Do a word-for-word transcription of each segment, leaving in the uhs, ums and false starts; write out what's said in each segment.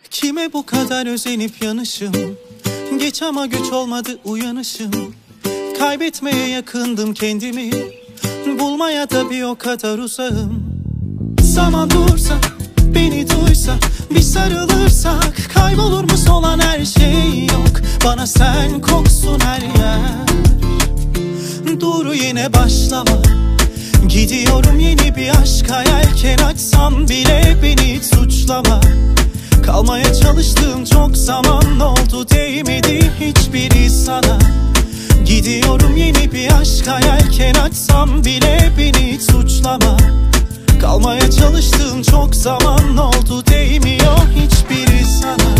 Kime bu kadar özenip yanışım? Geç ama güç olmadı uyanışım. Kaybetmeye yakındım kendimi, bulmaya da bir o kadar uzağım. Zaman dursa, beni duysa, bir sarılırsak, kaybolur mu solan her şey yok. Bana sen koksun her yer. Dur yine başlama, gidiyorum yeni bir aşka. Yelken açsam bile beni suçlama. Kalmaya çalıştığım çok zaman oldu, değmedi hiçbiri sana. Gidiyorum yeni bir aşka. Yelken açsam bile beni suçlama. Kalmaya çalıştığım çok zaman oldu, değmiyor hiçbiri sana.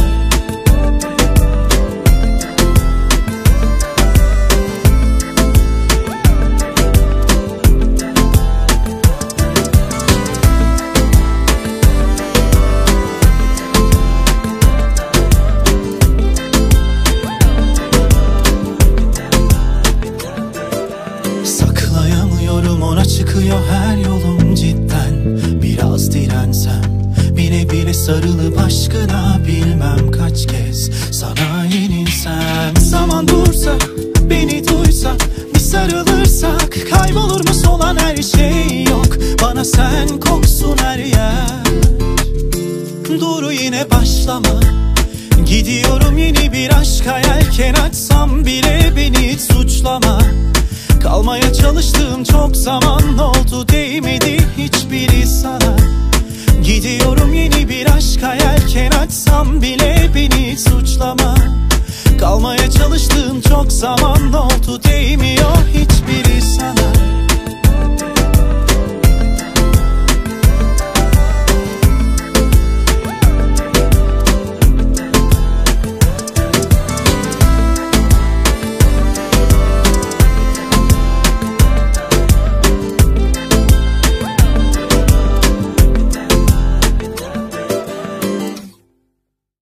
Saklayamıyorum, ona çıkıyor her yolum cidden. Biraz dirensem, bile bile sarılıp aşkına bilmem kaç kez sana yenilsem. Zaman dursa, beni duysa, bir sarılırsak, kaybolur mu solan her şey yok. Bana sen koksun her yer. Dur yine başlama, gidiyorum yeni bir aşka. Yelken açsam bile beni suçlama. Kalmaya çalıştığım çok zaman oldu, değmedi hiçbiri sana. Gidiyorum yeni bir aşka. Yelken açsam bile beni suçlama. Kalmaya çalıştığım çok zaman oldu, değmiyor hiçbiri sana.